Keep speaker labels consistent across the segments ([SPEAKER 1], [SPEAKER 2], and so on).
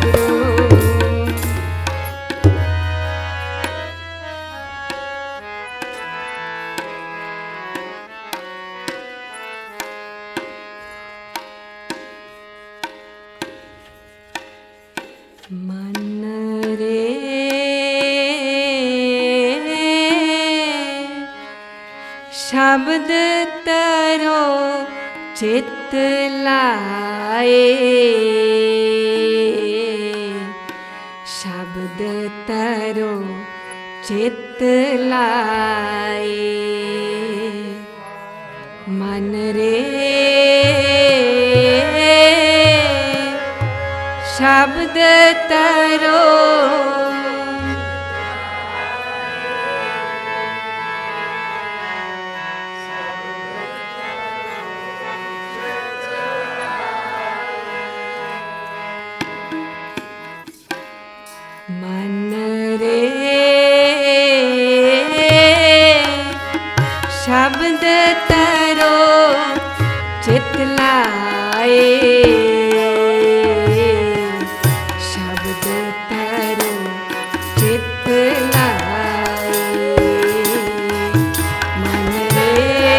[SPEAKER 1] मन रे शब्द तरो चित लाए, शब्द तरो चित लाए। मन रे शब्द तरो मन रे शब्द तरो चित लाए, शब्द तरो चित लाए। मन रे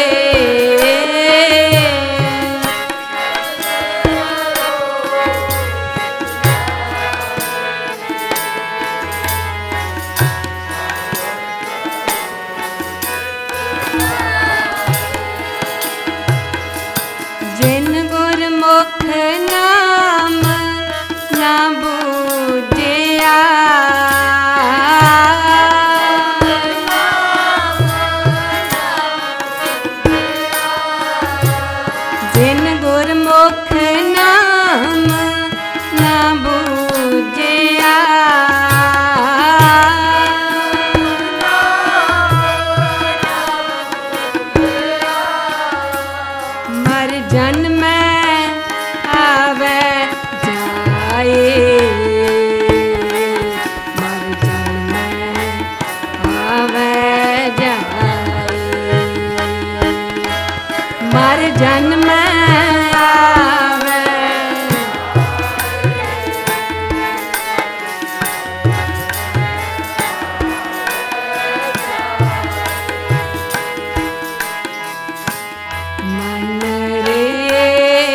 [SPEAKER 1] जिन गुरमुख नाम ना बूझिया, जिन गुरमुख नाम ना बूझिया, मर जन्म आवे जाए, मर जन्म आवे जाए, मर जन्म आवे। मन रे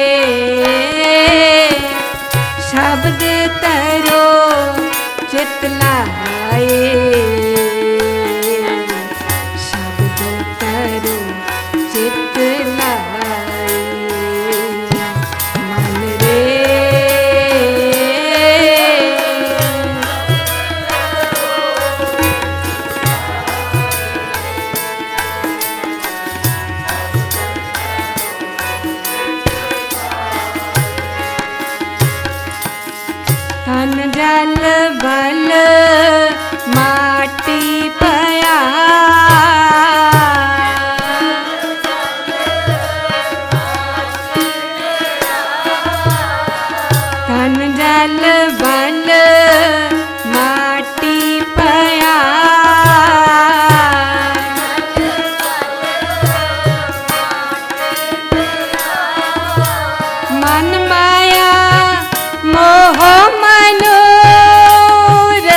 [SPEAKER 1] शब्द तरो चित लाए, शब्द तरो चित लाए। मन रे तन जल बल माटी पया, तन जल बल माटी पया, मन माया मोह मनोर,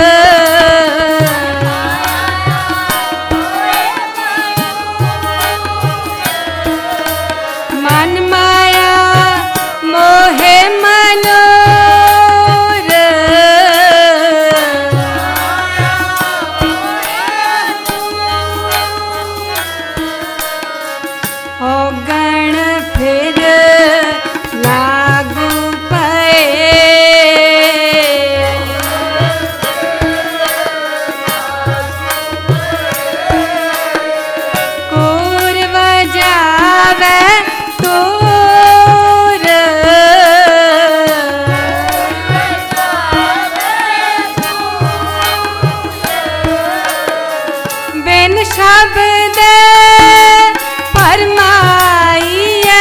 [SPEAKER 1] मन माया मोहे मनोर, ओ गण फिर लागू पए, कोर बजावे तोर, बिन शब्द फरमाइए,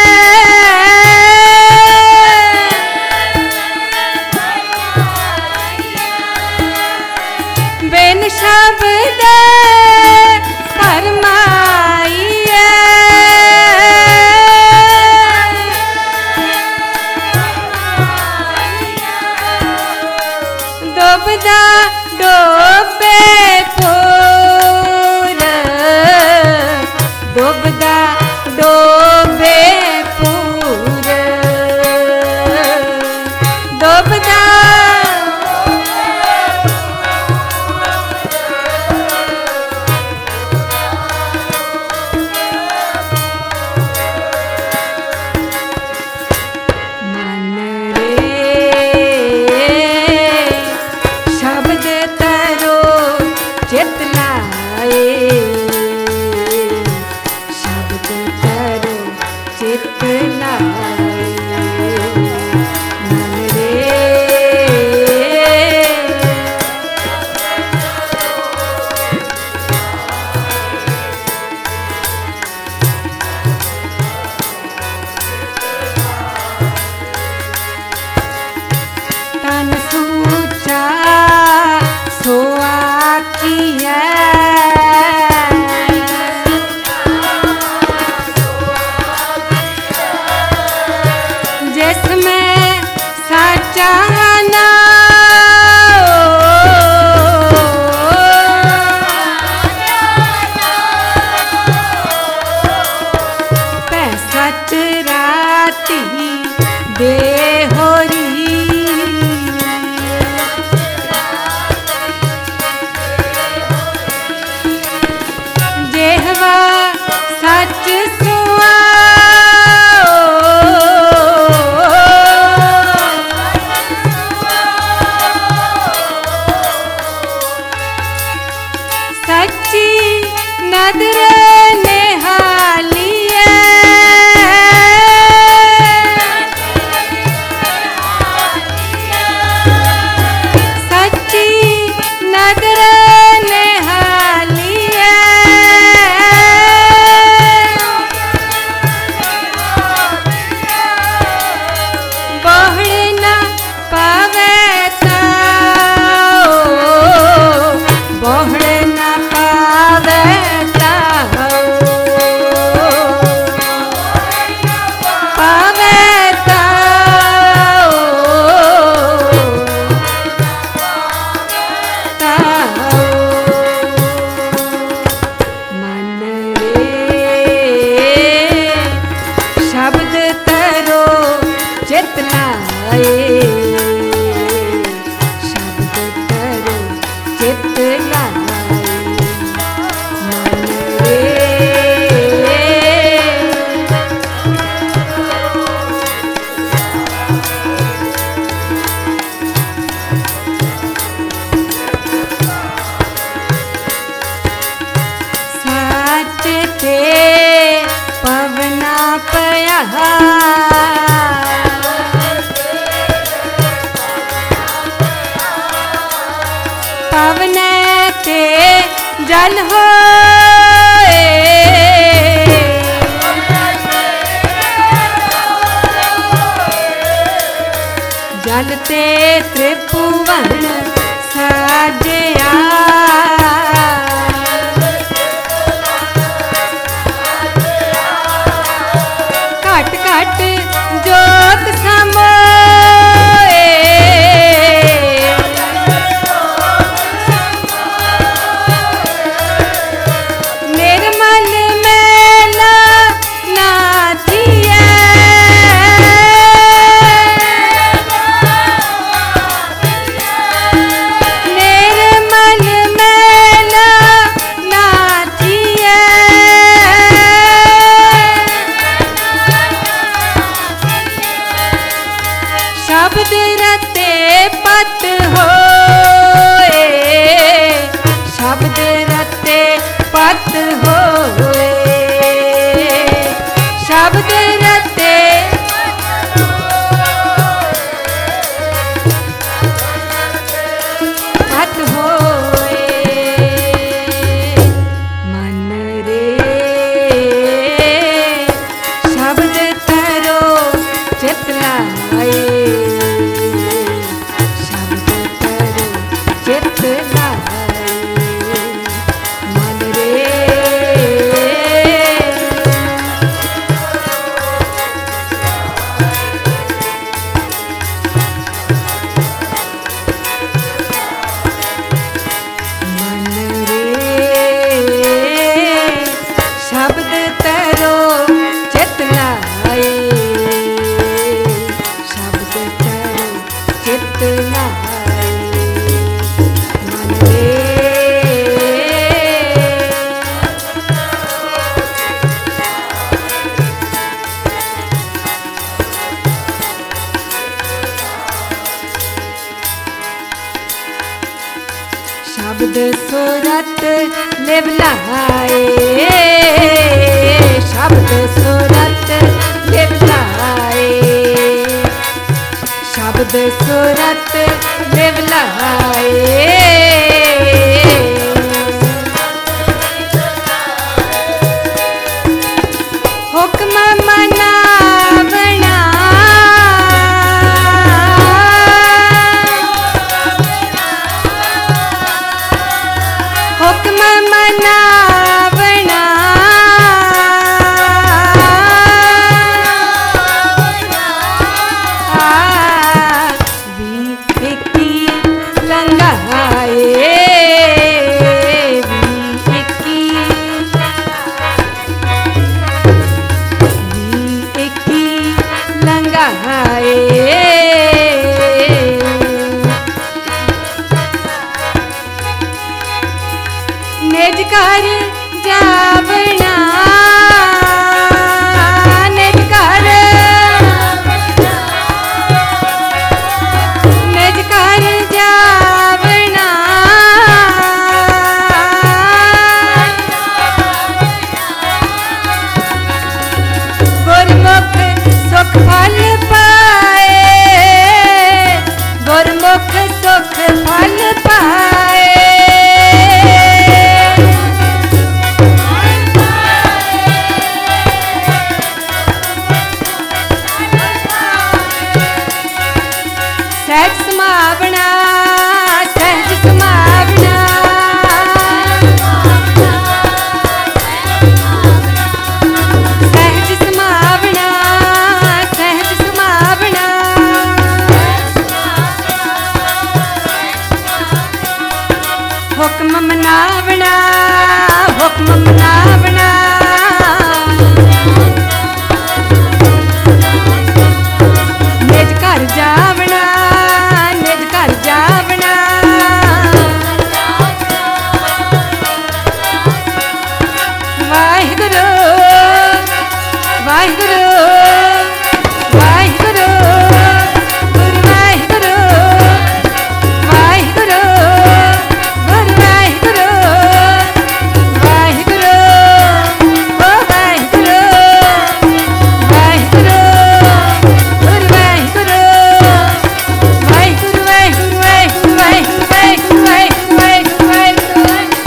[SPEAKER 1] बिन शब्द फरमाइए। डोबदा डोबे पूर डोबदा डोबे पूर डोबदा पवन ते जल होए जल ते त्रिभुवन साजया घट घट जोत समोए निर्मल मेला नाथिया निर्मल मेला नाथिया शब्द रते पत होए शब्द रते पत होए शब्द रते पत होए मन रे शब्द तरो चित लाए शब्द तरो चित लाए मन रे शब्द सुरत लिव लाए, शब्द सुरत लिव लाए, शब्द सुरत लिव लाए। हुक्म मनावना, हुक्म मनावना, विकी लंगाए, विकी लंगाए। निज घर जावना, निज घर, निज घर जावना, गुरमुख सुख फल पाए, गुरमुख सुख फल पाए। सहज समावना, सहज समावना, सहज समावना, सहज समावना। हुक्म मनावना, हुक्म मनावना, निज घर जावना, निज घर जावना। वाहिगुरु वाहिगुरु वाहिगुरु, गुरु वाहिगुरु, वाहिगुरु गुरु वाहिगुरु, वाहिगुरु ओ वाहिगुरु, वाहिगुरु गुरु वाहिगुरु, वाहिगुरु वाहिगुरु वाहिगुरु वाहिगुरु वाहिगुरु वाहिगुरु वाहिगुरु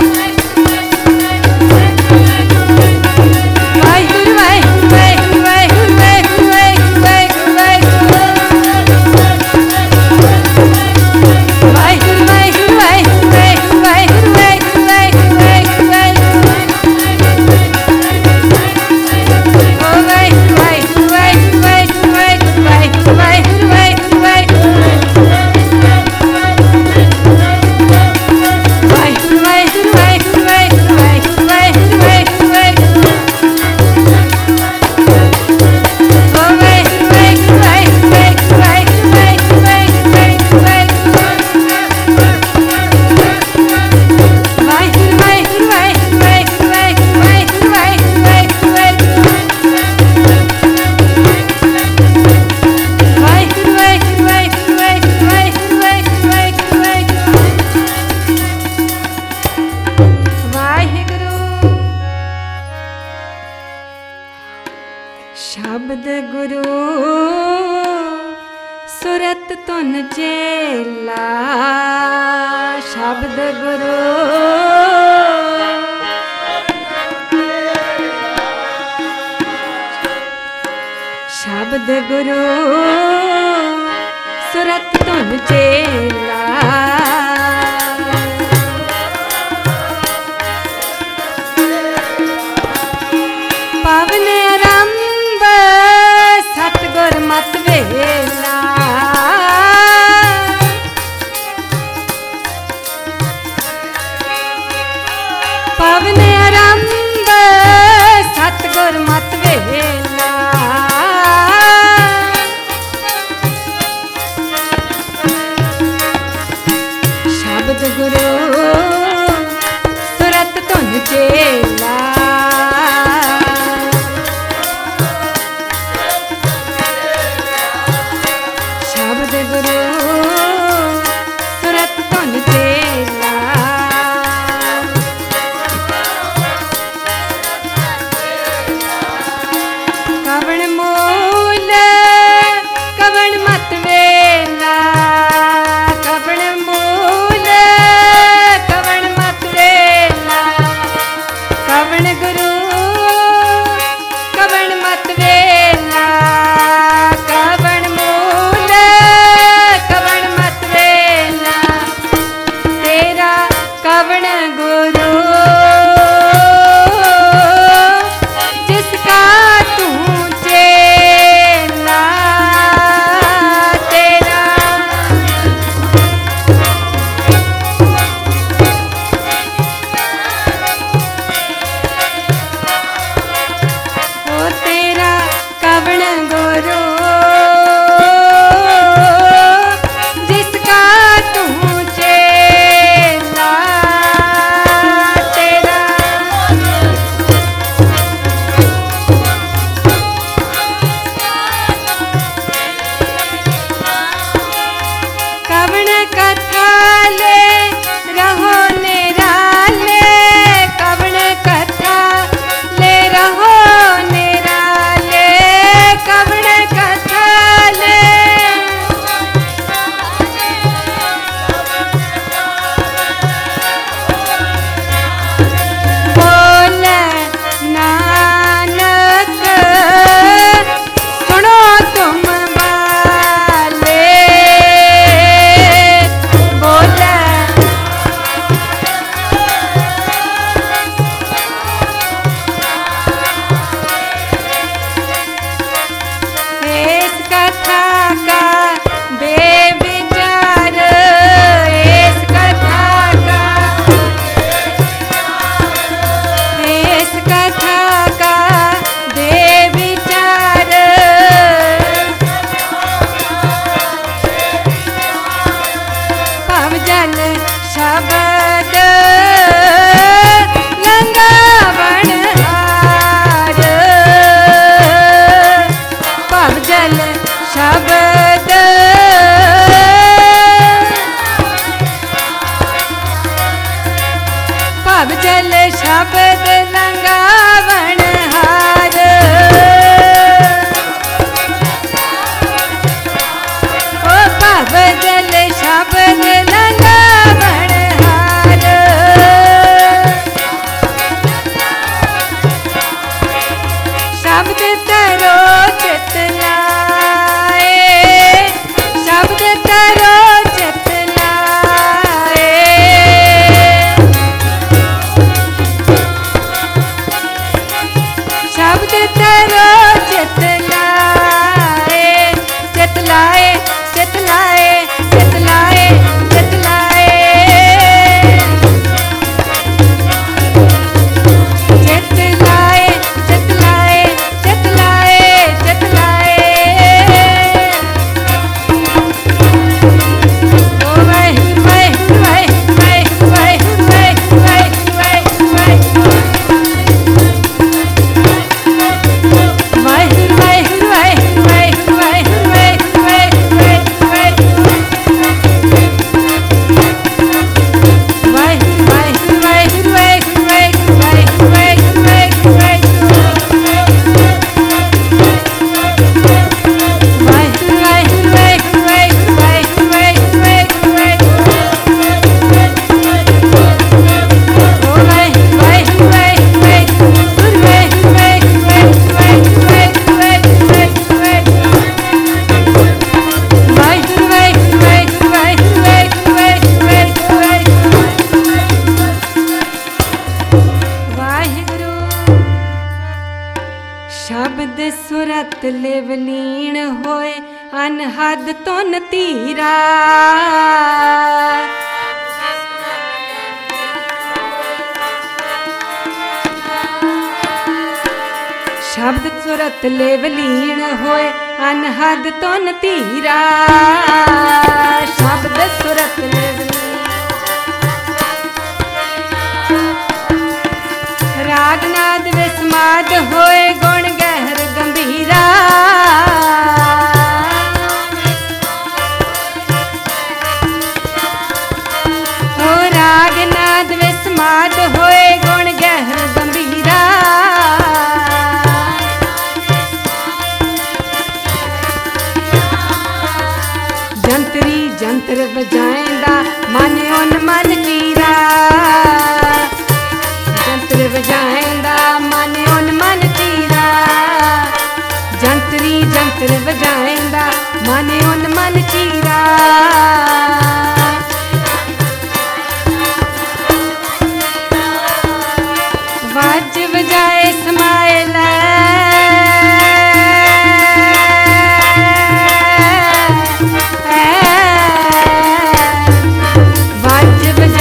[SPEAKER 1] शब्द गुरु सुरत तुन चेला, शब्द गुरु शब्द गुरु सुरत तुन चेला। पावन आरंभ सतगुर मत वेला, पावन आरंभ सतगुर मत वेला। शब्द गुरु सुरत तुन चेला, शब्द गुरु सुरत तुन चेला। भव जल शब्द लंगावण हार भव जल शब्द भव जल शब्द लंगावण हार ओ भव जल शब्द लंगावण हार शब्द तरो चित लाए शब्द तरो चित लाए शब्द तरो चित लाए चित लाए चित लाए चित लाए चित लाए चित लाए चित लाए चित लाए चित लाए ओ वाहिगुरू वाहिगुरू वाहिगुरू वाहिगुरू वाहिगुरू वाहिगुरू वाहिगुरू शब्द सुरत लेवलीन होए अनहद तुन तीरा शब्द सुरत लेवलीन होए अनहद तुन तीरा शब्द सुरत लेवलीन रागनाद विस्माद होए गुण गहर गंभीरा हो रागनाद विस्माद होए गुण गहर गंभीरा जंतरी जंत्र बजाएंदा मन उन मन कीरा जंत्र बजाएंदा मन उन मन चीरा जंतरी जंत्र बजाएंदा मन उन मन चीरा वाज बजाए समाएल वाज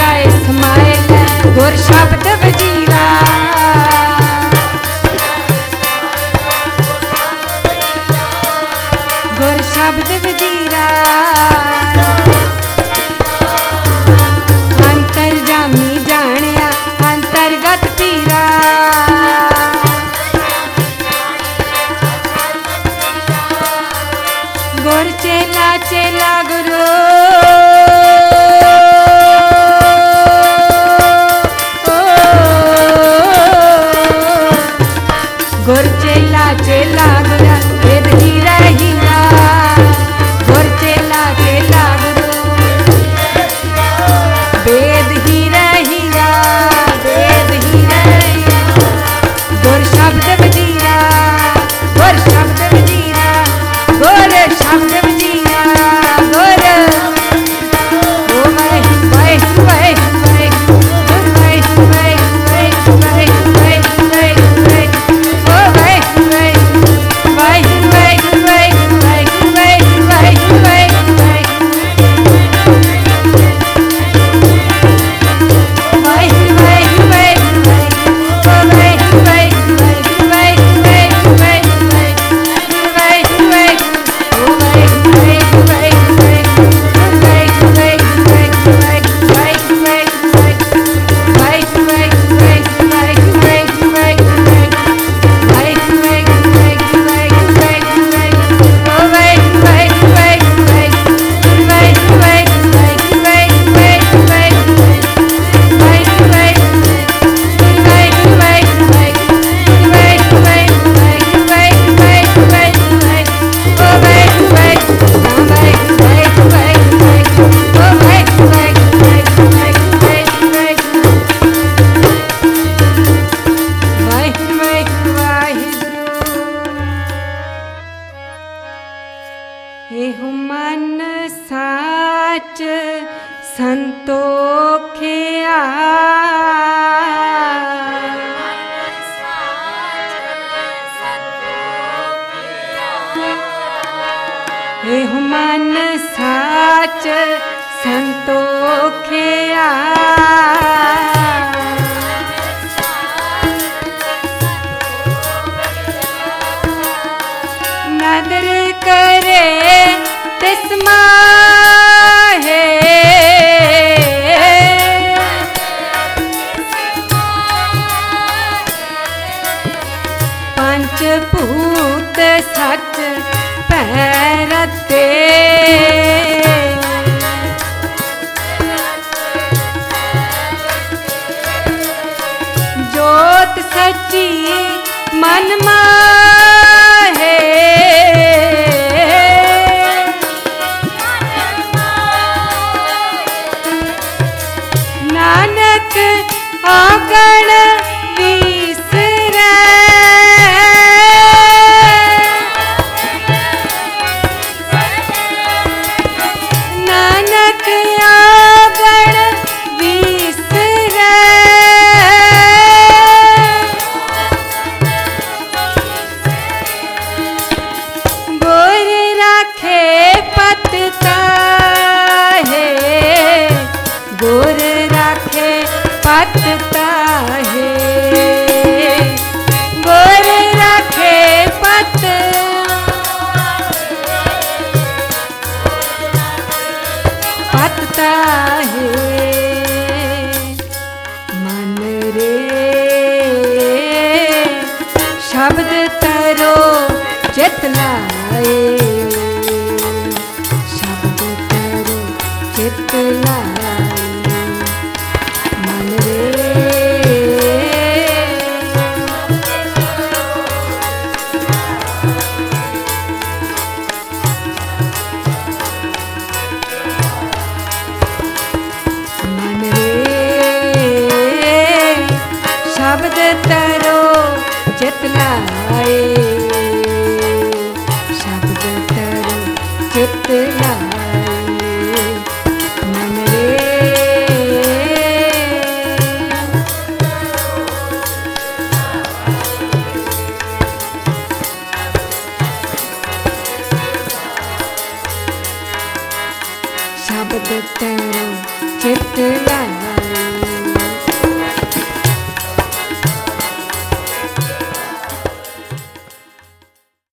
[SPEAKER 1] संतोखिया एहु मन साच संतोखिया नदर करे तिस्मा है पंचभूत सच पैरते जोत सच्ची मन माहे नानक आगण विसरै नानक आगण विसरै गोर राखे पतता है गोर राखे पतता है गोर राखे पतता है मन रे शब्द तरो चित लाए शब्द तरो चित लाए मन रे मन रे शब्द तरो चित लाए शब्द तरो चित लाए मन रे शब्द तरो चित लाए